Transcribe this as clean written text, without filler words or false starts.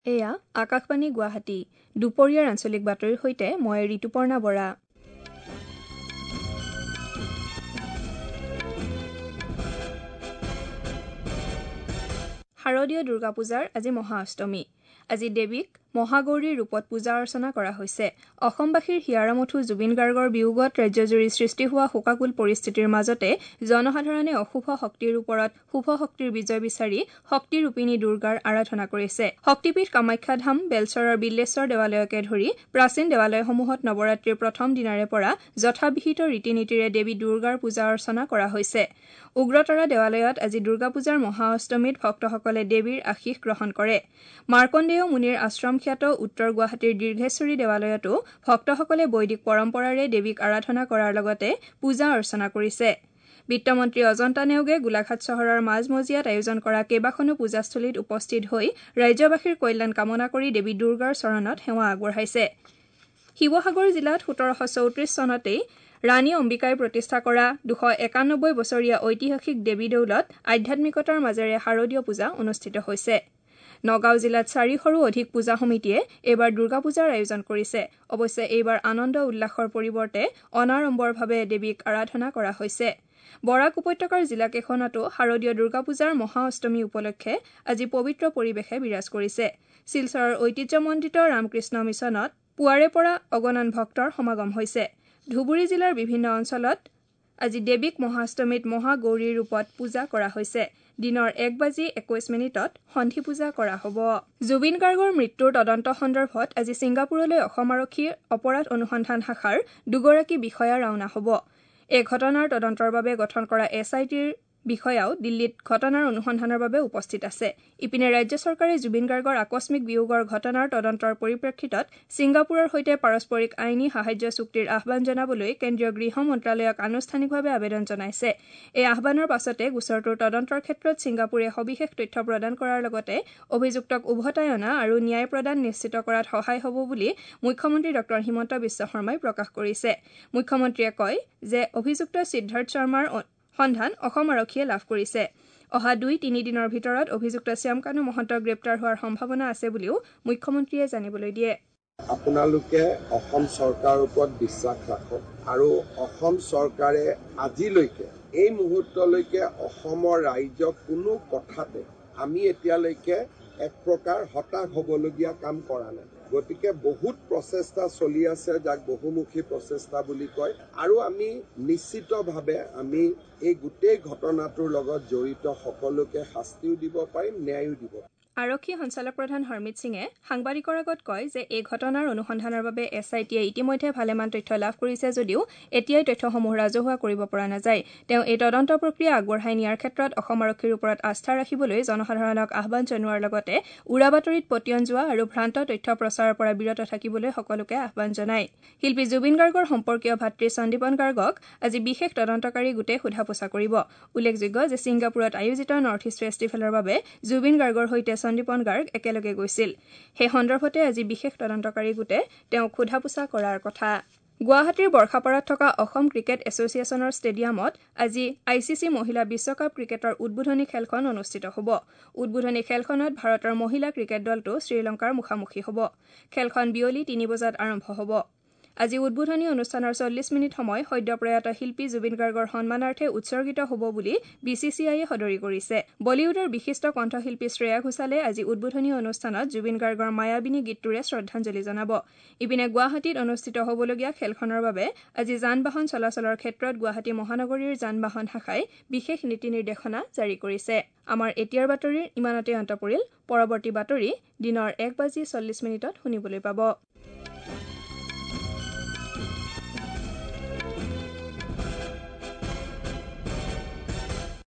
এয়া আকাশবাণী গুৱাহাটী দুপৰীয়াৰ আঞ্চলিক বাতৰিৰ সৈতে মই ঋতুপৰ্ণা বৰা। শাৰদীয় দুৰ্গা পূজাৰ আজি মহাষ্টমী। আজি দেৱীক মহাগৌৰীৰ ৰূপত পূজা অৰ্চনা কৰা হৈছে। অসমবাসীৰ হিয়াৰমঠু জুবিন গাৰ্গৰ বিয়োগত ৰাজ্যজুৰি সৃষ্টি হোৱা শোকাকুল পৰিস্থিতিৰ মাজতে জনসাধাৰণে অশুভ শক্তিৰ ওপৰত শুভ শক্তিৰ বিজয় বিচাৰি শক্তিৰূপিণী দুৰ্গাৰ আৰাধনা কৰিছে। শক্তিপীঠ কামাখ্যা ধাম, বেলচৰৰ বিল্লেশ্বৰ দেৱালয়কে ধৰি প্ৰাচীন দেৱালয়সমূহত নৱৰাত্ৰিৰ প্ৰথম দিনাৰে পৰা যথাবিহিত ৰীতি নীতিৰে দেৱী দুৰ্গাৰ পূজা অৰ্চনা কৰা হৈছে। উগ্ৰতাৰা দেৱালয়ত আজি দুৰ্গা পূজাৰ মহাষ্টমীত ভক্তসকলে দেৱীৰ আশীষ গ্ৰহণ কৰে। মাৰ্কণ্ডেয় মুনিৰ আশ্ৰম খ্যাত উত্তৰ গুৱাহাটীৰ দীৰ্ঘেশ্বৰী দেৱালয়তো ভক্তসকলে বৈদিক পৰম্পৰাৰে দেৱীক আৰাধনা কৰাৰ লগতে পূজা অৰ্চনা কৰিছে। বিত্তমন্ত্ৰী অজন্তা নেওগে গোলাঘাট চহৰৰ মাজমজিয়াত আয়োজন কৰা কেইবাখনো পূজাস্থলীত উপস্থিত হৈ ৰাজ্যবাসীৰ কল্যাণ কামনা কৰি দেৱী দুৰ্গাৰ চৰণত সেৱা আগবঢ়াইছে। শিৱসাগৰ জিলাত ১৭৩৪ চনতেই ৰাণী অম্বিকাই প্ৰতিষ্ঠা কৰা ২৯১ বছৰীয়া ঐতিহাসিক দেৱী দৌলত আধ্যাত্মিকতাৰ মাজেৰে শাৰদীয় পূজা অনুষ্ঠিত হৈছে। নগাঁও জিলাত ৪০০ৰো অধিক পূজা সমিতিয়ে এইবাৰ দুৰ্গা পূজাৰ আয়োজন কৰিছে। অৱশ্যে এইবাৰ আনন্দ উল্লাসৰ পৰিৱৰ্তে অনাড়ম্বৰভাৱে দেৱীক আৰাধনা কৰা হৈছে। বৰাক উপত্যকাৰ জিলাকেইখনতো শাৰদীয় দুৰ্গা পূজাৰ মহাষ্টমী উপলক্ষে আজি পবিত্ৰ পৰিৱেশে বিৰাজ কৰিছে। শিলচৰৰ ঐতিহ্যমণ্ডিত ৰামকৃষ্ণ মিছনত পুৱাৰে পৰা অগণন ভক্তৰ সমাগম হৈছে। ধুবুৰী জিলাৰ বিভিন্ন অঞ্চলত আজি দেৱীক মহাষ্টমীত মহাগৌৰীৰ ৰূপত পূজা কৰা হৈছে। দিনৰ ১:২১ সন্ধি পূজা কৰা হ'ব। জুবিন গাৰ্গৰ মৃত্যুৰ তদন্ত সন্দৰ্ভত আজি ছিংগাপুৰলৈ অসম আৰক্ষীৰ অপৰাধ অনুসন্ধান শাখাৰ দুগৰাকী বিষয়া ৰাওনা হ'ব। এই ঘটনাৰ তদন্তৰ বাবে গঠন কৰা SITৰ বিষয়াও দিল্লীত ঘটনাৰ অনুসন্ধানৰ বাবে উপস্থিত আছে। ইপিনে ৰাজ্য চৰকাৰে জুবিন গাৰ্গৰ আকস্মিক বিয়োগৰ ঘটনাৰ তদন্তৰ পৰিপ্ৰেক্ষিতত ছিংগাপুৰৰ সৈতে পাৰস্পৰিক আইনী সাহায্য চুক্তিৰ আহ্বান জনাবলৈ কেন্দ্ৰীয় গৃহ মন্ত্ৰালয়ক আনুষ্ঠানিকভাৱে আবেদন জনাইছে। এই আহ্বানৰ পাছতে গোচৰটোৰ তদন্তৰ ক্ষেত্ৰত ছিংগাপুৰে সবিশেষ তথ্য প্ৰদান কৰাৰ লগতে অভিযুক্তক উভতাই অনা আৰু ন্যায় প্ৰদান নিশ্চিত কৰাত সহায় হ'ব বুলি মুখ্যমন্ত্ৰী ড হিমন্ত বিশ্ব শৰ্মাই প্ৰকাশ কৰিছে। মুখ্যমন্ত্ৰীয়ে কয় যে অভিযুক্ত সিদ্ধাৰ্থ শৰ্মাৰ সন্ধান অসম আৰক্ষীয়ে লাভ কৰিছে। অহা ২-৩ দিনৰ ভিতৰত অভিযুক্ত শ্যামকানু মহন্ত গ্ৰেপ্তাৰ হোৱাৰ সম্ভাৱনা আছে বুলিও মুখ্যমন্ত্ৰীয়ে জানিবলৈ দিয়ে। আপোনালোকে অসম চৰকাৰৰ ওপৰত বিশ্বাস ৰাখক আৰু অসম চৰকাৰে আজিলৈকে এই মুহূৰ্তলৈকে অসমৰ ৰাইজক কোনো কথাতে আমি এতিয়ালৈকে এক প্ৰকাৰ হতাশ হ'বলগীয়া কাম কৰা নাই। গতিকে বহুত প্ৰচেষ্টা চলি আছে, যাক বহুমুখী প্ৰচেষ্টা বুলি কয়, আৰু আমি নিশ্চিতভাৱে আমি এই গোটেই ঘটনাটোৰ লগত জড়িত সকলোকে শাস্তিও দিব পাৰিম, ন্যায়ো দিব পাৰিম। আৰক্ষী সঞ্চালকপ্ৰধান হৰমিত সিঙে সাংবাদিকৰ আগত কয় যে এই ঘটনাৰ অনুসন্ধানৰ বাবে SITয়ে ইতিমধ্যে ভালেমান তথ্য লাভ কৰিছে যদিও এতিয়াই তথ্যসমূহ ৰাজহুৱা কৰিব পৰা নাযায়। তেওঁ এই তদন্ত প্ৰক্ৰিয়া আগবঢ়াই নিয়াৰ ক্ষেত্ৰত অসম আৰক্ষীৰ ওপৰত আস্থা ৰাখিবলৈ জনসাধাৰণক আহ্বান জনোৱাৰ লগতে উৰাবাতৰিত পতিয়ন যোৱা আৰু ভ্ৰান্ত তথ্য প্ৰচাৰৰ পৰা বিৰত থাকিবলৈ সকলোকে আহ্বান জনায়। শিল্পী জুবিন গাৰ্গৰ সম্পৰ্কীয় ভাতৃ সন্দীপন গাৰ্গক আজি বিশেষ তদন্তকাৰী গোটে সোধা পোছা কৰিব। উল্লেখযোগ্য যে ছিংগাপুৰত আয়োজিত নৰ্থ ইষ্ট ফেষ্টিভেলৰ বাবে জুবিন গাৰ্গৰ সৈতে সন্দীপন গাৰ্গ একেলগে গৈছিল। সেই সন্দৰ্ভতে আজি বিশেষ তদন্তকাৰী গোটে তেওঁক সোধা পোছা কৰাৰ কথা। গুৱাহাটীৰ বৰ্ষাপাৰাত থকা অসম ক্ৰিকেট এছ'চিয়েশ্যনৰ ষ্টেডিয়ামত আজি ICC মহিলা বিশ্বকাপ ক্ৰিকেটৰ উদ্বোধনী খেলখন অনুষ্ঠিত হ'ব। উদ্বোধনী খেলখনত ভাৰতৰ মহিলা ক্ৰিকেট দলটো শ্ৰীলংকাৰ মুখামুখি হ'ব। খেলখন বিয়লি 3 বজাত আৰম্ভ হ'ব। আজি উদ্বোধনী অনুষ্ঠানৰ 40 মিনিট সময় সদ্যপ্ৰয়াত শিল্পী জুবিন গাৰ্গৰ সন্মানাৰ্থে উৎসৰ্গিত হ'ব বুলি BCCIয়ে সদৰি কৰিছে। বলিউডৰ বিশিষ্ট কণ্ঠশিল্পী শ্ৰেয়া ঘোষালে আজি উদ্বোধনী অনুষ্ঠানত জুবিন গাৰ্গৰ মায়াবিনী গীতটোৰে শ্ৰদ্ধাঞ্জলি জনাব। ইপিনে গুৱাহাটীত অনুষ্ঠিত হ'বলগীয়া খেলখনৰ বাবে আজি যান-বাহন চলাচলৰ ক্ষেত্ৰত গুৱাহাটী মহানগৰীৰ যান-বাহন শাখাই বিশেষ নীতি নিৰ্দেশনা জাৰি কৰিছে। আমাৰ এতিয়াৰ বাতৰিৰ ইমানতে অন্ত পৰিল। পৰৱৰ্তী বাতৰি দিনৰ 1:40 শুনিবলৈ পাব।